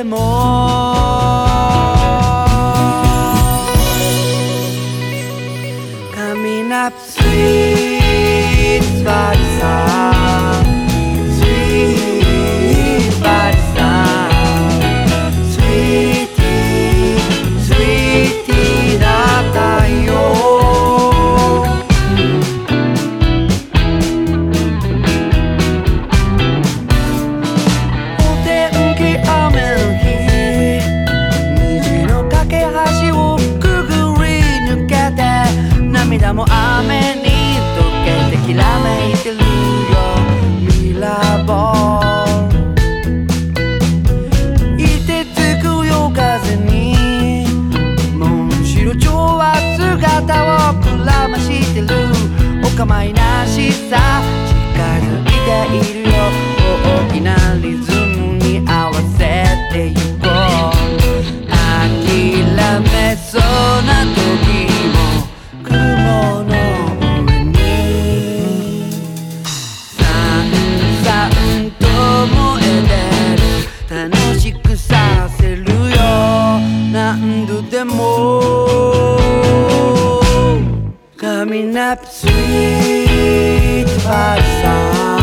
もComing up sweet body sound Sweet body sound Sweetie Sweetie だったよお天気雨の日虹の架け橋をくぐり抜けて涙も雨に溶けてきらめいてるよミラーボール凍てつく夜風にモンシロチョウは姿をくらましてるお構いなしさ近づいているよ大きなリズムに合わせてゆこう諦めそうな時も雲の上にさんと燃えてる楽しくさせるよ何度でも Coming up sweet body sound